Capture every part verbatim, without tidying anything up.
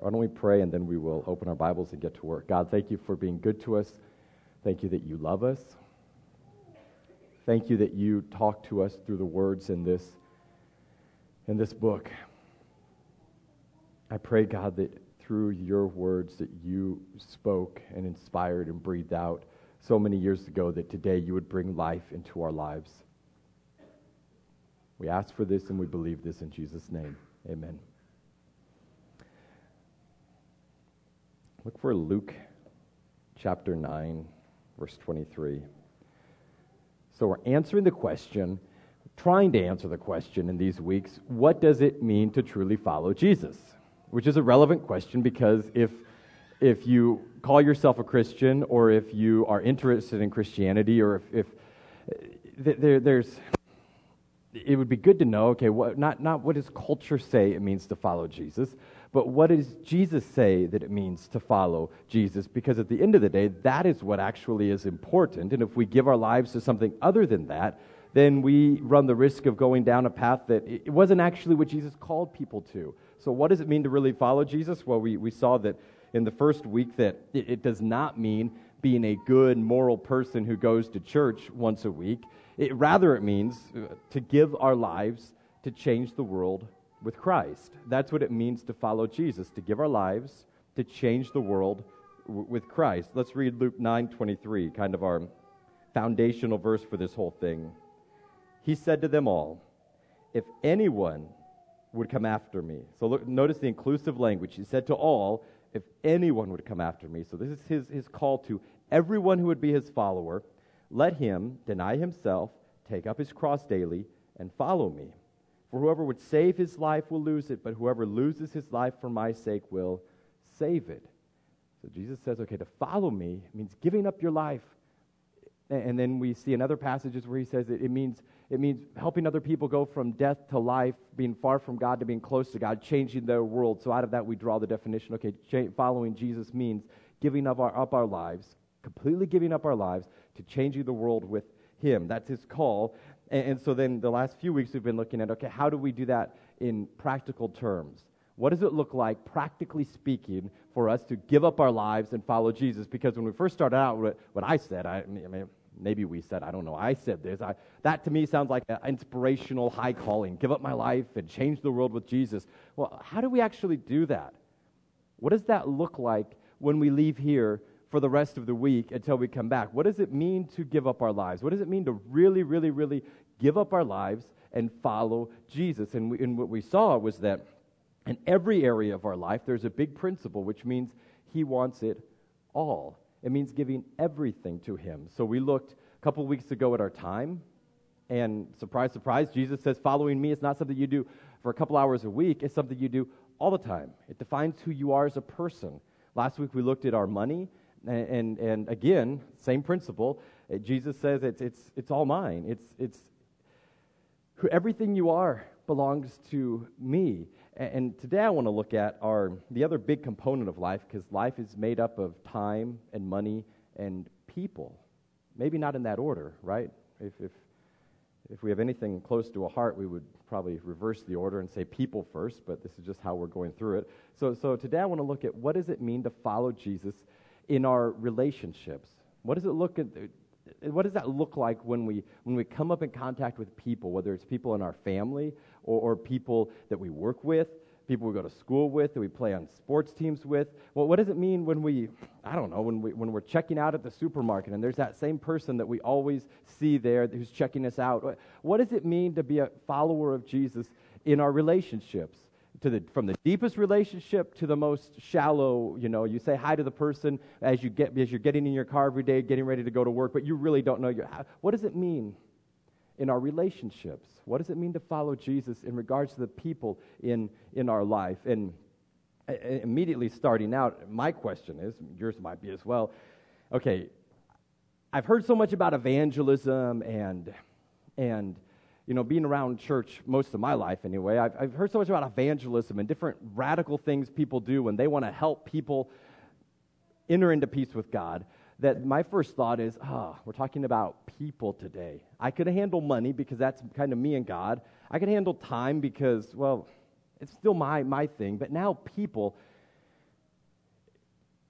Why don't we pray, and then we will open our Bibles and get to work. God, thank you for being good to us. Thank you that you love us. Thank you that you talk to us through the words in this, in this book. I pray, God, that through your words that you spoke and inspired and breathed out so many years ago, that today you would bring life into our lives. We ask for this and we believe this in Jesus' name. Amen. Look for Luke chapter nine, verse twenty-three. So we're answering the question, trying to answer the question in these weeks, what does it mean to truly follow Jesus? Which is a relevant question, because if if you call yourself a Christian, or if you are interested in Christianity, or if, if there, there's, it would be good to know, okay, what, not, not what does culture say it means to follow Jesus, but what does Jesus say that it means to follow Jesus? Because at the end of the day, that is what actually is important. And if we give our lives to something other than that, then we run the risk of going down a path that it wasn't actually what Jesus called people to. So what does it mean to really follow Jesus? Well, we, we saw that in the first week that it, it does not mean being a good, moral person who goes to church once a week. It, rather, it means to give our lives to change the world with Christ. That's what it means to follow Jesus, to give our lives to change the world w- with Christ. Let's read Luke nine twenty-three, kind of our foundational verse for this whole thing. He said to them all, if anyone would come after me. So look, notice the inclusive language. He said to all, if anyone would come after me. So this is his, his call to everyone who would be his follower. Let him deny himself, take up his cross daily, and follow me. For whoever would save his life will lose it, but whoever loses his life for my sake will save it. So Jesus says, okay, to follow me means giving up your life. And then we see in other passages where he says it, it means it means helping other people go from death to life, being far from God to being close to God, changing their world. So out of that we draw the definition, okay, cha- following Jesus means giving up our, up our lives, completely giving up our lives to changing the world with him. That's his call. And, and so then the last few weeks we've been looking at, okay, how do we do that in practical terms? What does it look like, practically speaking, for us to give up our lives and follow Jesus? Because when we first started out, what, what I said, I, I mean, maybe we said, I don't know, I said this. I, that to me sounds like an inspirational high calling. Give up my life and change the world with Jesus. Well, how do we actually do that? What does that look like when we leave here for the rest of the week until we come back? What does it mean to give up our lives? What does it mean to really, really, really give up our lives and follow Jesus? And, we, and what we saw was that in every area of our life, there's a big principle, which means he wants it all. It means giving everything to him. So we looked a couple weeks ago at our time, and surprise, surprise, Jesus says following me is not something you do for a couple hours a week. It's something you do all the time. It defines who you are as a person. Last week we looked at our money, and and, and again, same principle. Uh, Jesus says it's it's it's all mine. It's it's who, everything you are belongs to me. And today I want to look at our the other big component of life, because life is made up of time and money and people. Maybe not in that order, right? If if if we have anything close to a heart, we would probably reverse the order and say people first, but this is just how we're going through it. So so today I want to look at what does it mean to follow Jesus in our relationships? What does it look at What does that look like when we when we come up in contact with people, whether it's people in our family or, or people that we work with, people we go to school with, that we play on sports teams with? Well, what does it mean when we, I don't know, when we when we're checking out at the supermarket and there's that same person that we always see there who's checking us out? What does it mean to be a follower of Jesus in our relationships? To the, from the deepest relationship to the most shallow, you know, you say hi to the person as you get as you're getting in your car every day, getting ready to go to work, but you really don't know your. What does it mean in our relationships? What does it mean to follow Jesus in regards to the people in in our life? And uh, immediately starting out, my question is, yours might be as well. Okay, I've heard so much about evangelism and and. You know, being around church most of my life anyway, I've, I've heard so much about evangelism and different radical things people do when they want to help people enter into peace with God, that my first thought is, ah, oh, we're talking about people today. I could handle money because that's kind of me and God. I could handle time because, well, it's still my my thing. But now people,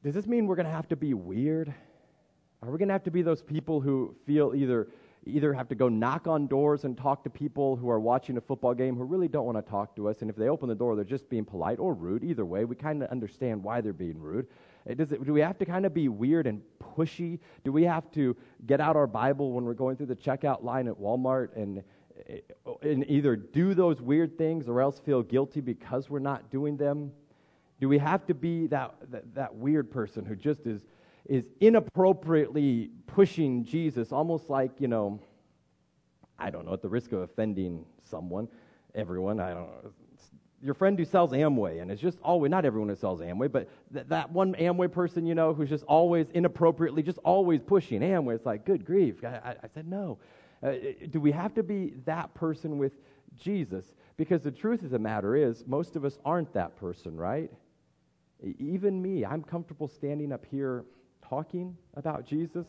does this mean we're going to have to be weird? Are we going to have to be those people who feel either either have to go knock on doors and talk to people who are watching a football game who really don't want to talk to us, and if they open the door, they're just being polite or rude? Either way, we kind of understand why they're being rude. It does it, do we have to kind of be weird and pushy? Do we have to get out our Bible when we're going through the checkout line at Walmart and, and either do those weird things or else feel guilty because we're not doing them? Do we have to be that that, that weird person who just is is inappropriately pushing Jesus, almost like, you know, I don't know, at the risk of offending someone, everyone, I don't know, your friend who sells Amway, and it's just always, not everyone who sells Amway, but th- that one Amway person, you know, who's just always inappropriately, just always pushing Amway. It's like, good grief. I, I, I said, no. Uh, do we have to be that person with Jesus? Because the truth of the matter is, most of us aren't that person, right? E- even me, I'm comfortable standing up here talking about Jesus,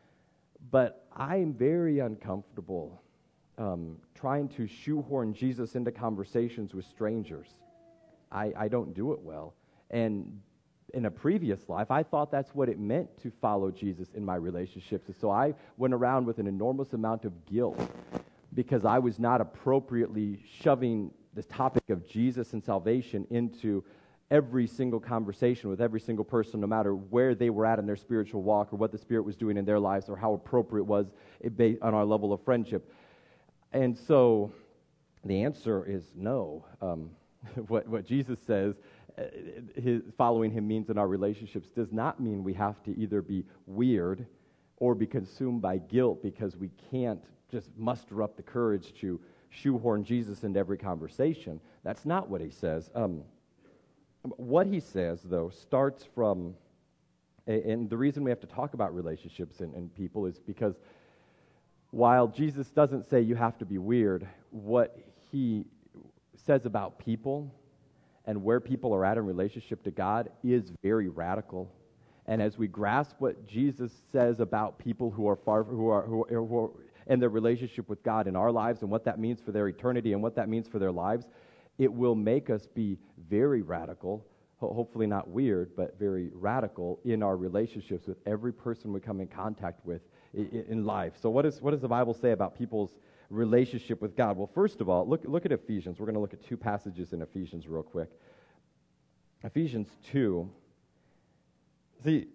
but I'm very uncomfortable um, trying to shoehorn Jesus into conversations with strangers. I, I don't do it well. And in a previous life, I thought that's what it meant to follow Jesus in my relationships. And so I went around with an enormous amount of guilt because I was not appropriately shoving the topic of Jesus and salvation into every single conversation with every single person, no matter where they were at in their spiritual walk or what the Spirit was doing in their lives or how appropriate it was based on our level of friendship. And so the answer is no. Um, what, what Jesus says, uh, his, following him means in our relationships does not mean we have to either be weird or be consumed by guilt because we can't just muster up the courage to shoehorn Jesus into every conversation. That's not what he says. Um, What he says, though, starts from, and the reason we have to talk about relationships and, and people is because while Jesus doesn't say you have to be weird, what he says about people and where people are at in relationship to God is very radical. And as we grasp what Jesus says about people who are far, who are, who are, who are in their relationship with God in our lives and what that means for their eternity and what that means for their lives, it will make us be very radical, ho- hopefully not weird, but very radical in our relationships with every person we come in contact with in, in life. So what, is, what does the Bible say about people's relationship with God? Well, first of all, look, look at Ephesians. We're going to look at two passages in Ephesians real quick. Ephesians two. See,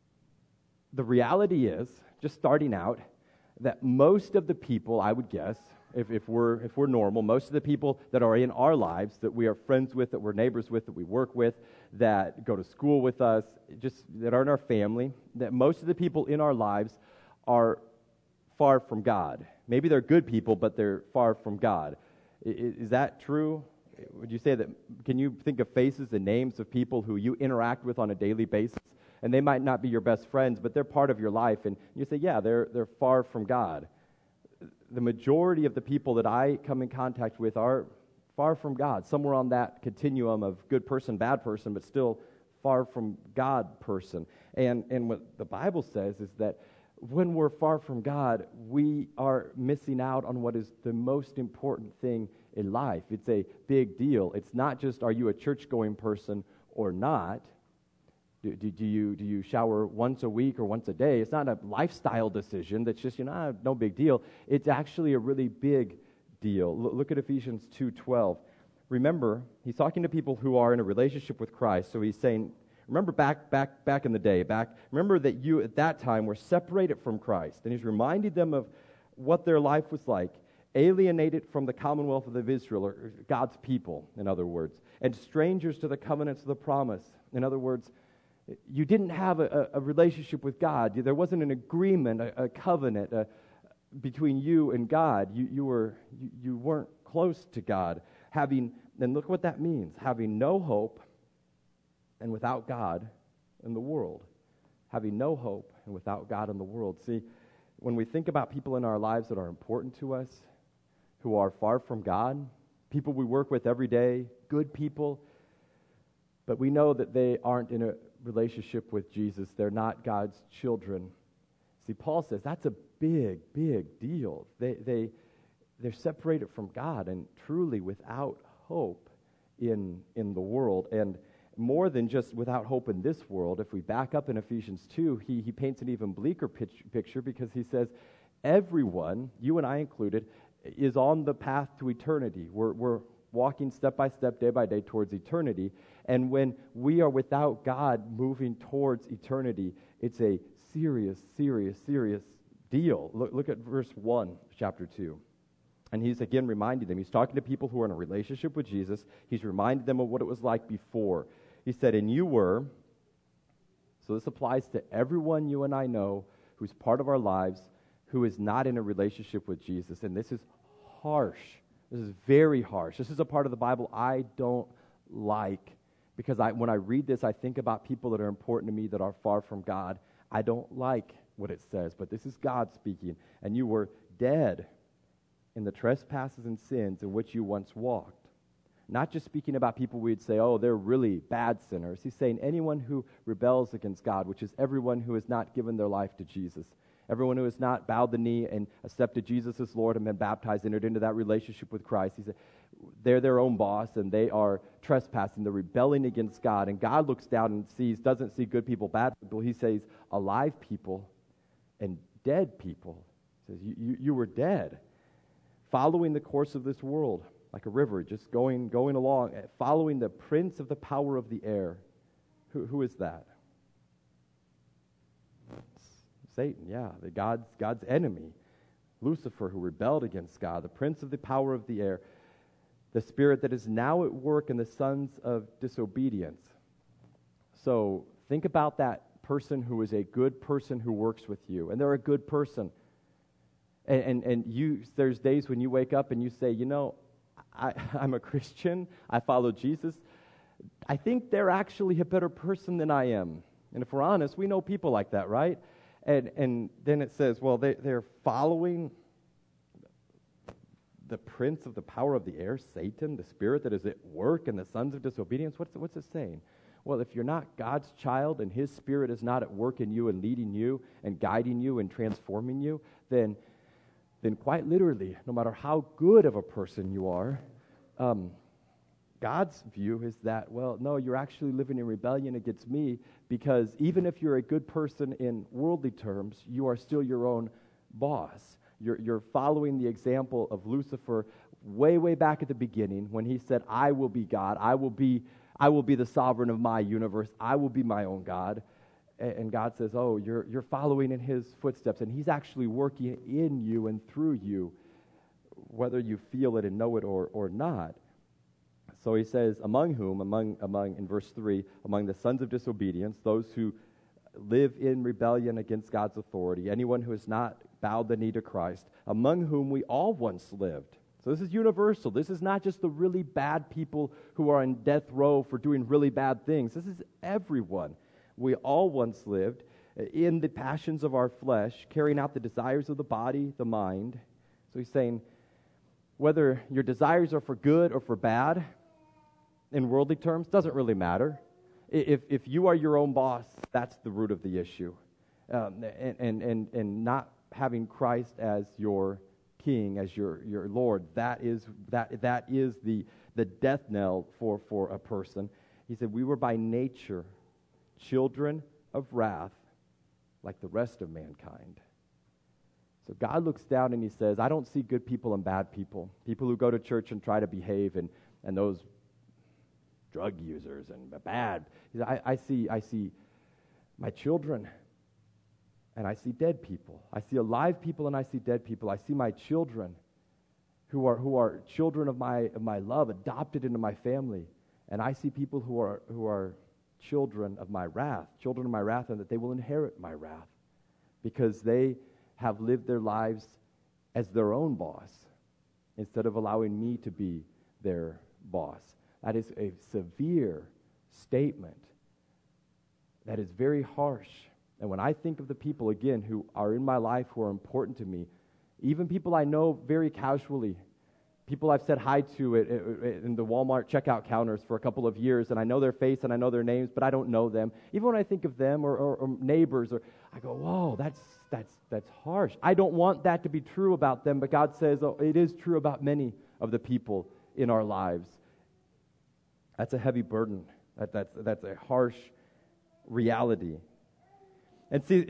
the reality is, just starting out, that most of the people, I would guess, If, if we're if we're normal, most of the people that are in our lives, that we are friends with, that we're neighbors with, that we work with, that go to school with us, just that are in our family, that most of the people in our lives are far from God. Maybe they're good people, but they're far from God. Is, is that true? Would you say that? Can you think of faces and names of people who you interact with on a daily basis, and they might not be your best friends, but they're part of your life, and you say, yeah, they're they're far from God. The majority of the people that I come in contact with are far from God, somewhere on that continuum of good person, bad person, but still far from God person. And and what the Bible says is that when we're far from God, we are missing out on what is the most important thing in life. It's a big deal. It's not just, are you a church-going person or not? Do, do, do you do you shower once a week or once a day? It's not a lifestyle decision that's just, you know, no big deal. It's actually a really big deal. L- look at Ephesians two twelve. Remember, he's talking to people who are in a relationship with Christ. So he's saying, remember back back back in the day, back remember that you at that time were separated from Christ. And he's reminding them of what their life was like, alienated from the commonwealth of Israel, or God's people, in other words, and strangers to the covenants of the promise. In other words, you didn't have a, a relationship with God. There wasn't an agreement, a, a covenant uh, between you and God. You, you, were, you, you weren't close to God. Having, and look what that means, having no hope and without God in the world. Having no hope and without God in the world. See, when we think about people in our lives that are important to us, who are far from God, people we work with every day, good people, but we know that they aren't in a relationship with Jesus. They're not God's children. See, Paul says that's a big, big deal. They, they, they're separated from God and truly without hope in, in the world. And more than just without hope in this world. If we back up in Ephesians two, he, he paints an even bleaker pitch, picture because he says, everyone, you and I included, is on the path to eternity. We're, we're walking step by step, day by day towards eternity. And when we are without God moving towards eternity, it's a serious, serious, serious deal. Look, look at verse one, chapter two. And he's again reminding them. He's talking to people who are in a relationship with Jesus. He's reminded them of what it was like before. He said, and you were, so this applies to everyone you and I know who's part of our lives who is not in a relationship with Jesus. And this is harsh. This is very harsh. This is a part of the Bible I don't like. Because I, when I read this, I think about people that are important to me that are far from God. I don't like what it says, but this is God speaking. And you were dead in the trespasses and sins in which you once walked. Not just speaking about people we'd say, oh, they're really bad sinners. He's saying anyone who rebels against God, which is everyone who has not given their life to Jesus. Everyone who has not bowed the knee and accepted Jesus as Lord and been baptized, entered into that relationship with Christ. He said, they're their own boss and they are trespassing. They're rebelling against God. And God looks down and sees, doesn't see good people, bad people. He says alive people and dead people. He says, you, you, you were dead, following the course of this world, like a river, just going going along, following the prince of the power of the air. Who, who is that? Satan, yeah, the God's, God's enemy. Lucifer, who rebelled against God, the prince of the power of the air, the spirit that is now at work in the sons of disobedience. So think about that person who is a good person who works with you, and they're a good person. And, and, and you, there's days when you wake up and you say, you know, I, I'm a Christian, I follow Jesus. I think they're actually a better person than I am. And if we're honest, we know people like that, right? And and then it says, well, they, they're following the prince of the power of the air, Satan, the spirit that is at work in the sons of disobedience. What's, what's it saying? Well, if you're not God's child and his spirit is not at work in you and leading you and guiding you and transforming you, then, then quite literally, no matter how good of a person you are, um, God's view is that, well, no, you're actually living in rebellion against me, because even if you're a good person in worldly terms, you are still your own boss. You're, you're following the example of Lucifer way, way back at the beginning when he said, I will be God. I will be, I will be the sovereign of my universe. I will be my own God. And, and God says, oh, you're, you're following in his footsteps, and he's actually working in you and through you, whether you feel it and know it or, or not. So he says, among whom, among, among, in verse three, among the sons of disobedience, those who live in rebellion against God's authority, anyone who has not bowed the knee to Christ, among whom we all once lived. So this is universal. This is not just the really bad people who are on death row for doing really bad things. This is everyone. We all once lived in the passions of our flesh, carrying out the desires of the body, the mind. So he's saying, whether your desires are for good or for bad, in worldly terms, doesn't really matter. If if you are your own boss, that's the root of the issue. Um, and, and, and, and not having Christ as your king, as your, your Lord, that is that that is the, the death knell for, for a person. He said, we were by nature children of wrath like the rest of mankind. So God looks down and he says, I don't see good people and bad people, people who go to church and try to behave, and, and those drug users and bad. He said, I, I see I see my children, and I see dead people. I see alive people and I see dead people. I see my children who are who are children of my of my love, adopted into my family. And I see people who are who are children of my wrath, children of my wrath, and that they will inherit my wrath because they have lived their lives as their own boss instead of allowing me to be their boss. That is a severe statement. That is very harsh. And when I think of the people, again, who are in my life, who are important to me, even people I know very casually, people I've said hi to at, at, in the Walmart checkout counters for a couple of years, and I know their face and I know their names, but I don't know them. Even when I think of them or, or, or neighbors, or I go, whoa, that's that's that's harsh. I don't want that to be true about them, but God says, oh, it is true about many of the people in our lives. That's a heavy burden That, that's, that's a harsh reality. And see,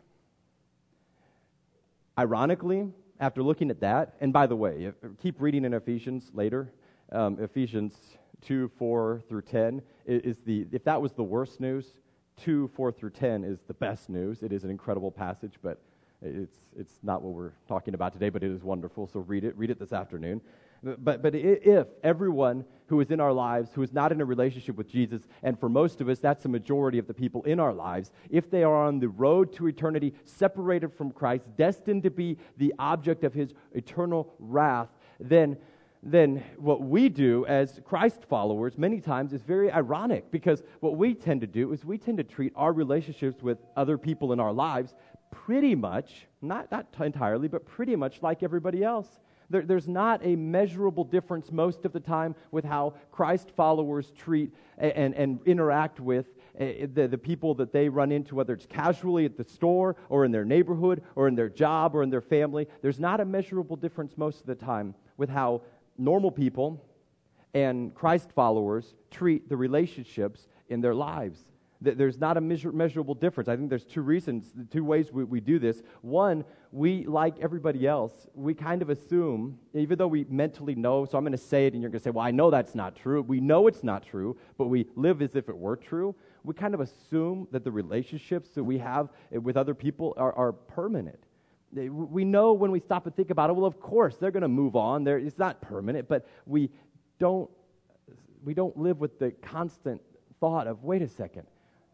ironically, after looking at that, and by the way, if, keep reading in Ephesians later, um, Ephesians two, four through ten is, is the, if that was the worst news, two, four through ten is the best news. It is an incredible passage, but it's it's not what we're talking about today, but it is wonderful, so read it, read it this afternoon. But but if everyone who is in our lives, who is not in a relationship with Jesus, and for most of us, that's the majority of the people in our lives, if they are on the road to eternity, separated from Christ, destined to be the object of His eternal wrath, then, then what we do as Christ followers many times is very ironic, because what we tend to do is we tend to treat our relationships with other people in our lives pretty much, not, not entirely, but pretty much like everybody else. There, there's not a measurable difference most of the time with how Christ followers treat and, and interact with uh, the, the people that they run into, whether it's casually at the store or in their neighborhood or in their job or in their family. There's not a measurable difference most of the time with how normal people and Christ followers treat the relationships in their lives. There's not a measure, measurable difference. I think there's two reasons, two ways we, we do this. One, we, like everybody else, we kind of assume, even though we mentally know, so I'm going to say it and you're going to say, well, I know that's not true. We know it's not true, but we live as if it were true. We kind of assume that the relationships that we have with other people are, are permanent. We know when we stop and think about it, well, of course, they're going to move on. They're, it's not permanent, but we don't, we don't live with the constant thought of, wait a second,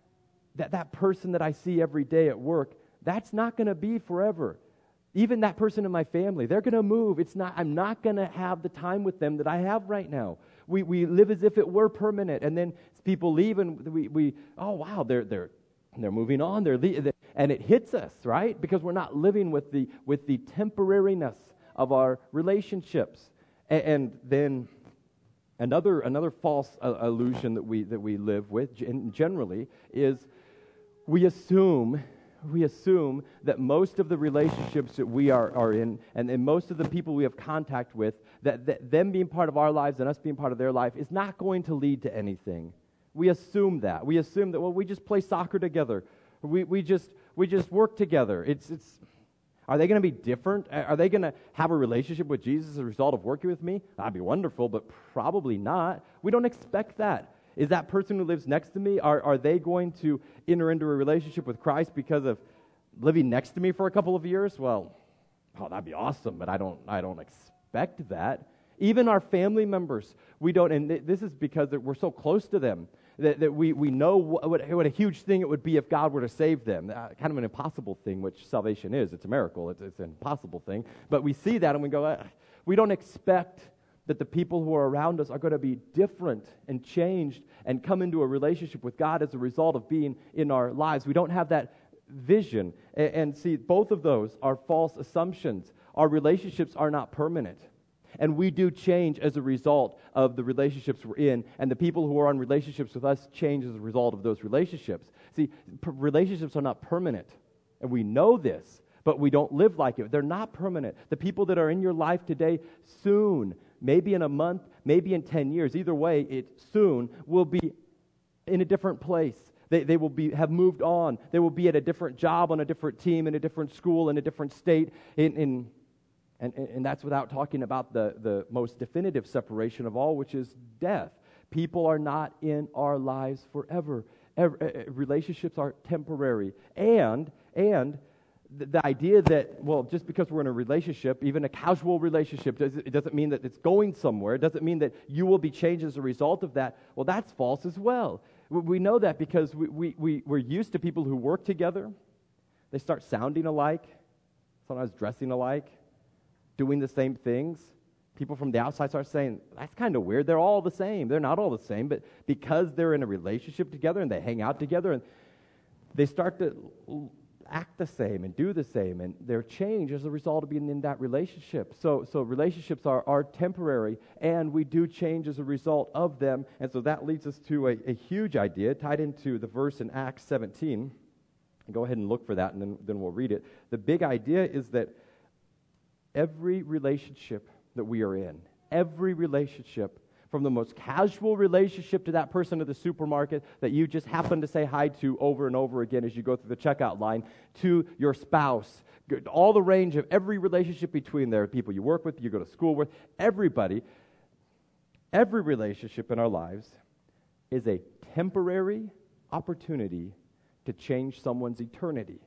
that that person that I see every day at work, that's not going to be forever. Even that person in my family, they're going to move. It's not. I'm not going to have the time with them that I have right now. We we live as if it were permanent, and then people leave, and we we oh wow, they're they're they're moving on. They're le- and it hits us, right? Because we're not living with the with the temporariness of our relationships, and, and then. Another another false uh, illusion that we that we live with generally is we assume we assume that most of the relationships that we are, are in and, and most of the people we have contact with, that, that them being part of our lives and us being part of their life is not going to lead to anything. We assume that. We assume that, well, we just play soccer together. We we just we just work together. It's it's Are they going to be different? Are they going to have a relationship with Jesus as a result of working with me? That'd be wonderful, but probably not. We don't expect that. Is that person who lives next to me, are, are they going to enter into a relationship with Christ because of living next to me for a couple of years? Well, oh, that'd be awesome, but I don't I don't expect that. Even our family members, we don't, and th- this is because we're so close to them, that, that we, we know what, what a huge thing it would be if God were to save them. Uh, kind of an impossible thing, which salvation is. It's a miracle. It's, it's an impossible thing. But we see that and we go, uh, we don't expect that the people who are around us are going to be different and changed and come into a relationship with God as a result of being in our lives. We don't have that vision. And, and see, both of those are false assumptions. Our relationships are not permanent. And we do change as a result of the relationships we're in, and the people who are on relationships with us change as a result of those relationships. See, p- relationships are not permanent, and we know this, but we don't live like it. They're not permanent. The people that are in your life today, soon, maybe in a month, maybe in ten years, either way, it soon will be in a different place. They, they will be have moved on. They will be at a different job, on a different team, in a different school, in a different state, in... in And, and that's without talking about the, the most definitive separation of all, which is death. People are not in our lives forever. Every, uh, relationships are temporary. And, and the, the idea that, well, just because we're in a relationship, even a casual relationship, does, it doesn't mean that it's going somewhere. It doesn't mean that you will be changed as a result of that. Well, that's false as well. We, we know that because we, we, we, we're used to people who work together. They start sounding alike, sometimes dressing alike, doing the same things. People from the outside start saying, that's kind of weird. They're all the same. They're not all the same, but because they're in a relationship together and they hang out together and they start to act the same and do the same, and they're changed as a result of being in that relationship. So so relationships are, are temporary, and we do change as a result of them. And so that leads us to a, a huge idea tied into the verse in Acts seventeen. Go ahead and look for that, and then, then we'll read it. The big idea is that every relationship that we are in, every relationship From the most casual relationship to that person at the supermarket that you just happen to say hi to over and over again as you go through the checkout line, to your spouse, all the range of every relationship between there, people you work with, you go to school with, everybody, every relationship in our lives is a temporary opportunity to change someone's eternity.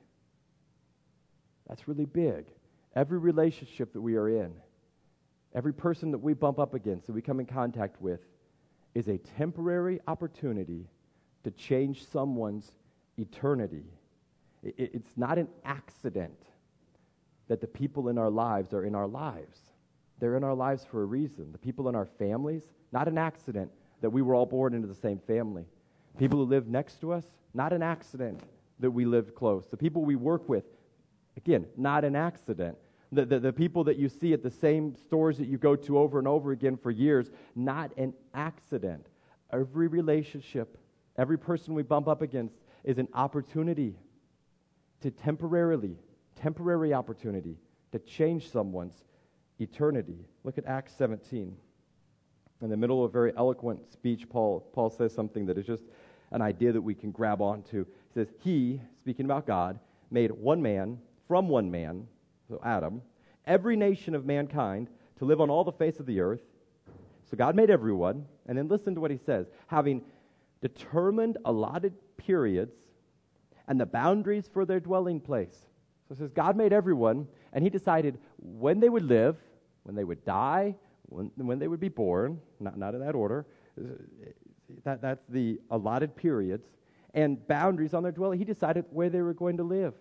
That's really big. Every relationship that we are in, every person that we bump up against, that we come in contact with, is a temporary opportunity to change someone's eternity. It's not an accident that the people in our lives are in our lives. They're in our lives for a reason. The people in our families, not an accident that we were all born into the same family. People who live next to us, not an accident that we lived close. The people we work with, again, not an accident. The, the, the people that you see at the same stores that you go to over and over again for years, not an accident. Every relationship, every person we bump up against is an opportunity to temporarily, temporary opportunity to change someone's eternity. Look at Acts seventeen. In the middle of a very eloquent speech, Paul, Paul says something that is just an idea that we can grab onto. He says, He, speaking about God, made one man from one man, so Adam, every nation of mankind to live on all the face of the earth. So God made everyone, and then listen to what he says, having determined allotted periods and the boundaries for their dwelling place. So it says God made everyone, and he decided when they would live, when they would die, when, when they would be born, not, not in that order. That, that's the allotted periods, and boundaries on their dwelling. He decided where they were going to live.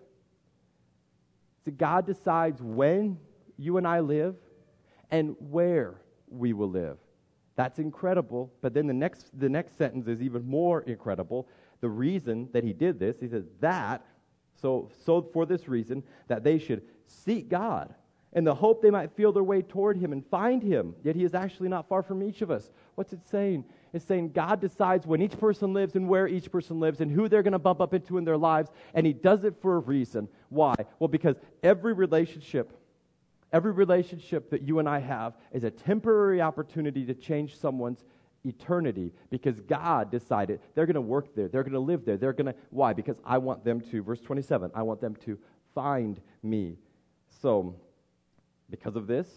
So God decides when you and I live and where we will live. That's incredible. But then the next the next sentence is even more incredible. The reason that he did this, he says that, so, so for this reason, that they should seek God in the hope they might feel their way toward him and find him. Yet he is actually not far from each of us. What's it saying? It's saying God decides when each person lives and where each person lives and who they're going to bump up into in their lives, and he does it for a reason. Why? Well, because every relationship, every relationship that you and I have is a temporary opportunity to change someone's eternity, because God decided they're going to work there, they're going to live there, they're going to, why? Because I want them to, verse twenty-seven, I want them to find me. So, because of this,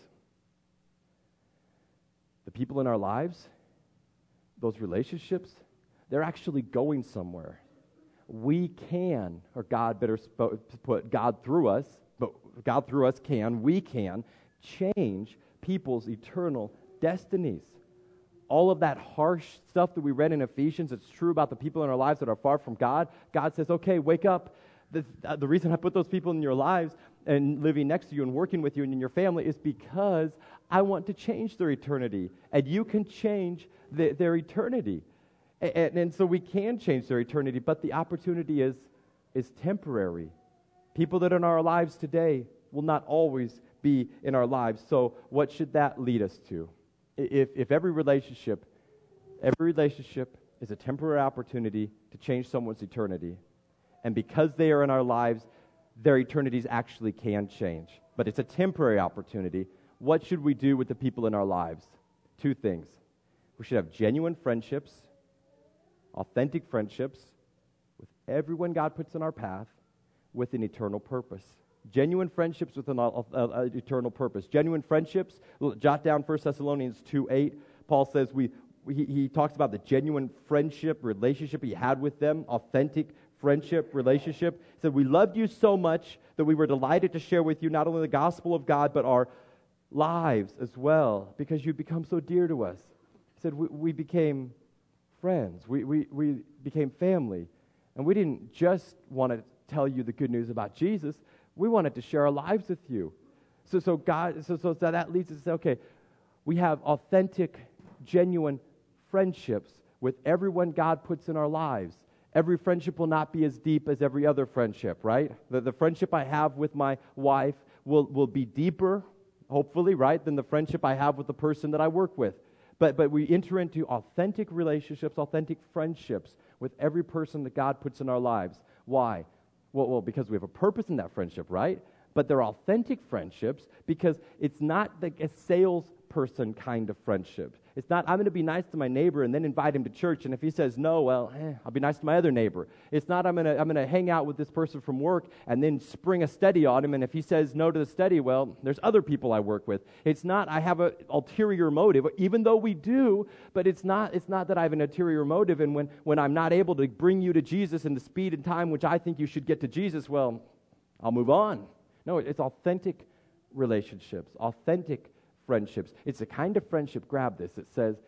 the people in our lives, those relationships, they're actually going somewhere. We can, or God better sp- put, God through us, but God through us can, we can change people's eternal destinies. All of that harsh stuff that we read in Ephesians, it's true about the people in our lives that are far from God. God says, okay, wake up. The, uh, the reason I put those people in your lives and living next to you and working with you and in your family is because I want to change their eternity. And you can change the, their eternity. And, and, and so we can change their eternity, but the opportunity is, is temporary. People that are in our lives today will not always be in our lives. So what should that lead us to? If, if every relationship, every relationship is a temporary opportunity to change someone's eternity, and because they are in our lives, their eternities actually can change. But it's a temporary opportunity. What should we do with the people in our lives? Two things. We should have genuine friendships, authentic friendships with everyone God puts in our path with an eternal purpose. Genuine friendships with an uh, uh, eternal purpose. Genuine friendships, jot down First Thessalonians two eight. Paul says we, he, he talks about the genuine friendship, relationship he had with them, authentic friendship, relationship. He said, we loved you so much that we were delighted to share with you not only the gospel of God, but our lives as well, because you become so dear to us. He said, we, we became friends. We, we, we became family. And we didn't just want to tell you the good news about Jesus. We wanted to share our lives with you. So, so God, so, so that leads us to say, okay, we have authentic, genuine friendships with everyone God puts in our lives. Every friendship will not be as deep as every other friendship, right? The, the friendship I have with my wife will, will be deeper, hopefully, right, than the friendship I have with the person that I work with. But, but we enter into authentic relationships, authentic friendships with every person that God puts in our lives. Why? Well, well, because we have a purpose in that friendship, right? But they're authentic friendships because it's not like a salesperson kind of friendship. It's not, I'm going to be nice to my neighbor and then invite him to church, and if he says no, well, eh, I'll be nice to my other neighbor. It's not, I'm going to I'm going to hang out with this person from work and then spring a study on him, and if he says no to the study, well, there's other people I work with. It's not, I have an ulterior motive, even though we do, but it's not it's not that I have an ulterior motive, and when, when I'm not able to bring you to Jesus in the speed and time which I think you should get to Jesus, well, I'll move on. No, it's authentic relationships, authentic friendships. It's a kind of friendship, grab this, it says,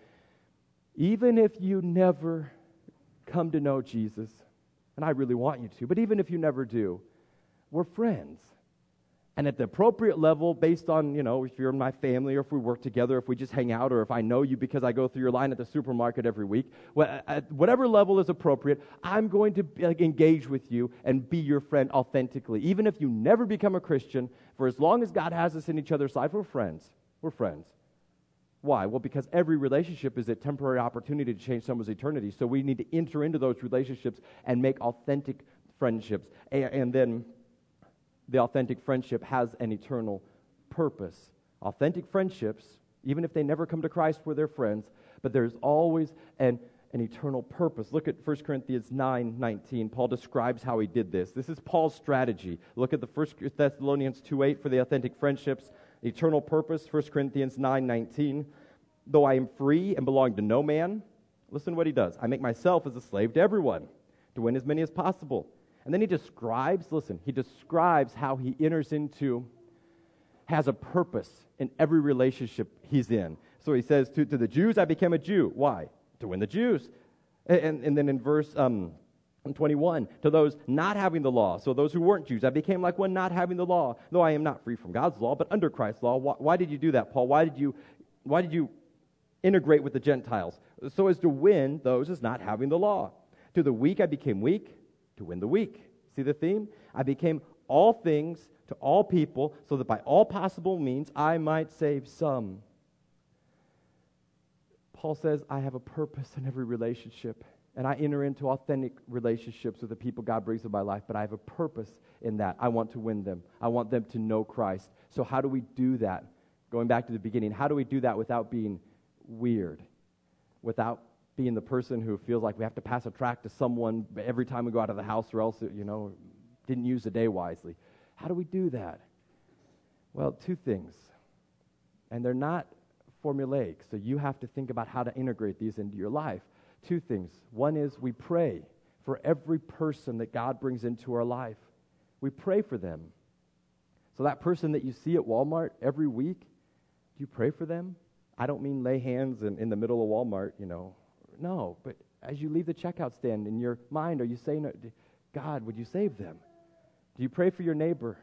even if you never come to know Jesus, and I really want you to, but even if you never do, we're friends. And at the appropriate level, based on, you know, if you're in my family, or if we work together, if we just hang out, or if I know you because I go through your line at the supermarket every week, at whatever level is appropriate, I'm going to like, engage with you and be your friend authentically. Even if you never become a Christian, for as long as God has us in each other's life, we're friends. We're friends. Why? Well, because every relationship is a temporary opportunity to change someone's eternity. So we need to enter into those relationships and make authentic friendships. And, and then the authentic friendship has an eternal purpose. Authentic friendships, even if they never come to Christ where they're friends, but there's always an, an eternal purpose. Look at First Corinthians nine nineteen. Paul describes how he did this. This is Paul's strategy. Look at the First Thessalonians two eight for the authentic friendships. Eternal purpose, First Corinthians nine nineteen. Though I am free and belong to no man, listen to what he does. I make myself as a slave to everyone to win as many as possible. And then he describes, listen, he describes how he enters into, has a purpose in every relationship he's in. So he says, to, to the Jews, I became a Jew. Why? To win the Jews. And, and, and then in verse um, twenty-one, to those not having the law, so those who weren't Jews, I became like one not having the law, though I am not free from God's law, but under Christ's law. Why, why did you do that, Paul? Why did you, why did you integrate with the Gentiles? So as to win those as not having the law. To the weak I became weak, to win the weak. See the theme? I became all things to all people, so that by all possible means I might save some. Paul says, I have a purpose in every relationship, and I enter into authentic relationships with the people God brings in my life, but I have a purpose in that. I want to win them. I want them to know Christ. So how do we do that? Going back to the beginning, how do we do that without being weird? Without being the person who feels like we have to pass a tract to someone every time we go out of the house, or else, you know, didn't use the day wisely. How do we do that? Well, two things. And they're not formulaic, so you have to think about how to integrate these into your life. Two things. One is we pray for every person that God brings into our life. We pray for them. So that person that you see at Walmart every week, do you pray for them? I don't mean lay hands in, in the middle of Walmart, you know. No, but as you leave the checkout stand, in your mind, are you saying, God, would you save them? Do you pray for your neighbor,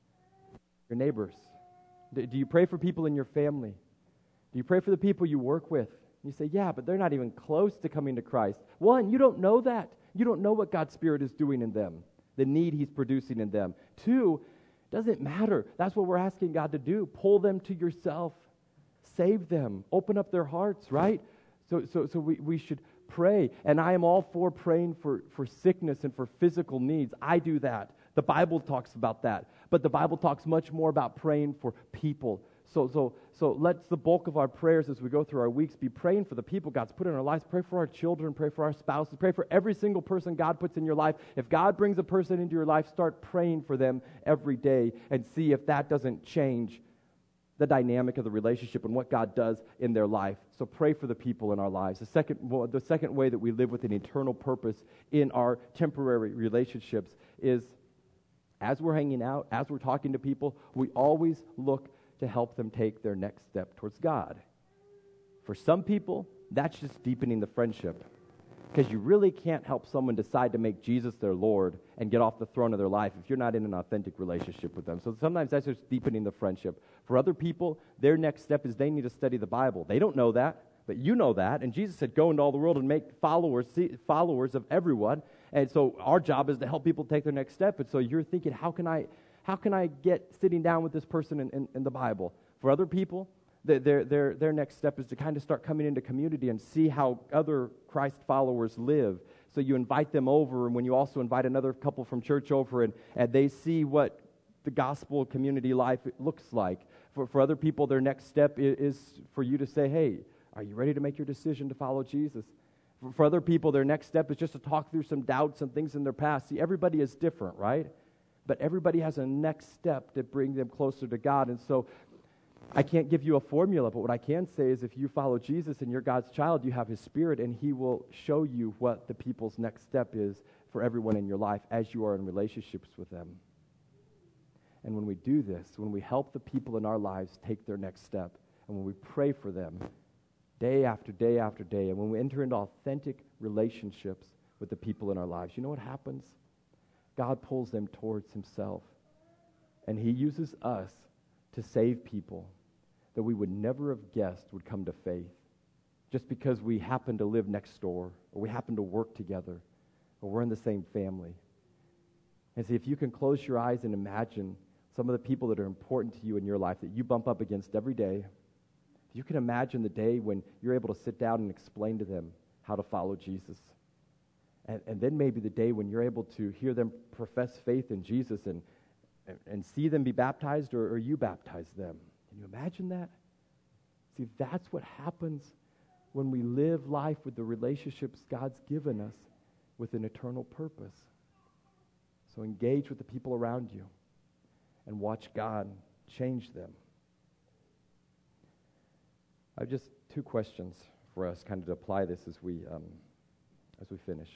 your neighbors? Do, do you pray for people in your family? Do you pray for the people you work with? You say, yeah, but they're not even close to coming to Christ. One, you don't know that. You don't know what God's Spirit is doing in them, the need He's producing in them. Two, doesn't matter. That's what we're asking God to do. Pull them to yourself. Save them. Open up their hearts, right? So so, so we, we should pray. And I am all for praying for, for sickness and for physical needs. I do that. The Bible talks about that. But the Bible talks much more about praying for people. So so so let's the bulk of our prayers as we go through our weeks be praying for the people God's put in our lives. Pray for our children. Pray for our spouses. Pray for every single person God puts in your life. If God brings a person into your life, start praying for them every day and see if that doesn't change the dynamic of the relationship and what God does in their life. So pray for the people in our lives. The second, well, the second way that we live with an eternal purpose in our temporary relationships is as we're hanging out, as we're talking to people, we always look to help them take their next step towards God. For some people, that's just deepening the friendship. Because you really can't help someone decide to make Jesus their Lord and get off the throne of their life if you're not in an authentic relationship with them. So sometimes that's just deepening the friendship. For other people, their next step is they need to study the Bible. They don't know that, but you know that. And Jesus said, go into all the world and make followers followers of everyone. And so our job is to help people take their next step. And so you're thinking, how can I how can I get sitting down with this person in, in, in the Bible? For other people, Their, their, their next step is to kind of start coming into community and see how other Christ followers live. So you invite them over, and when you also invite another couple from church over, and, and they see what the gospel community life looks like. For, for other people, their next step is, is for you to say, hey, Are you ready to make your decision to follow Jesus? For, for other people, their next step is just to talk through some doubts and things in their past. See, everybody is different, right? But everybody has a next step to bring them closer to God. And so I can't give you a formula, but what I can say is if you follow Jesus and you're God's child, you have His Spirit, and He will show you what the people's next step is for everyone in your life as you are in relationships with them. And when we do this, when we help the people in our lives take their next step, and when we pray for them day after day after day, and when we enter into authentic relationships with the people in our lives, you know what happens? God pulls them towards Himself. And He uses us to save people that we would never have guessed would come to faith just because we happen to live next door, or we happen to work together, or we're in the same family. And see, if you can close your eyes and imagine some of the people that are important to you in your life that you bump up against every day, you can imagine the day when you're able to sit down and explain to them how to follow Jesus. And, and then maybe the day when you're able to hear them profess faith in Jesus and, and, and see them be baptized, or, or you baptize them. Can you imagine that? See, that's what happens when we live life with the relationships God's given us with an eternal purpose. So engage with the people around you and watch God change them. I have just two questions for us kind of to apply this as we um, as we finish.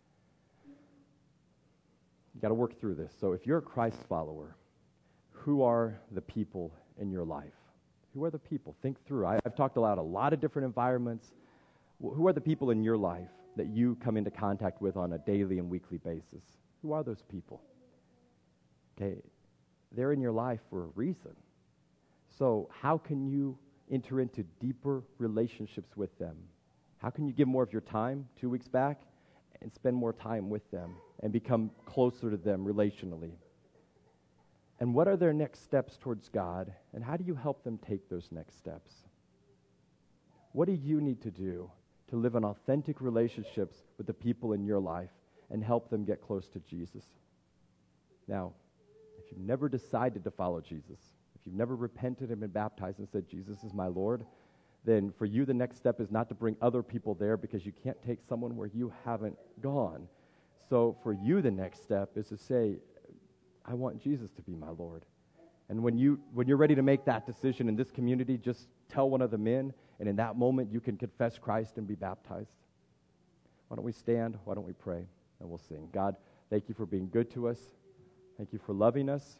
You got to work through this. So if you're a Christ follower, who are the people in your life? Who are the people? Think through. I, I've talked about a lot of different environments. Wh- Who are the people in your life that you come into contact with on a daily and weekly basis? Who are those people? Okay, they're in your life for a reason. So how can you enter into deeper relationships with them? How can you give more of your time two weeks back and spend more time with them and become closer to them relationally? And what are their next steps towards God, and how do you help them take those next steps? What do you need to do to live in authentic relationships with the people in your life and help them get close to Jesus? Now, if you've never decided to follow Jesus, if you've never repented and been baptized and said, Jesus is my Lord, then for you the next step is not to bring other people there, because you can't take someone where you haven't gone. So for you the next step is to say, I want Jesus to be my Lord. And when, you, when you're ready to make that decision in this community, just tell one of the men, and in that moment you can confess Christ and be baptized. Why don't we stand? Why don't we pray? And we'll sing. God, thank you for being good to us. Thank you for loving us.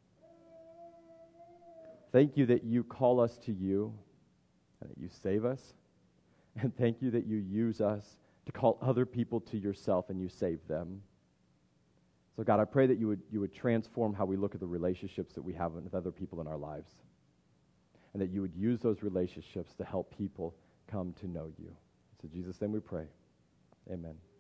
Thank you that you call us to you and that you save us. And thank you that you use us to call other people to yourself and you save them. So God, I pray that you would, you would transform how we look at the relationships that we have with other people in our lives, and that you would use those relationships to help people come to know you. So in Jesus' name we pray. Amen.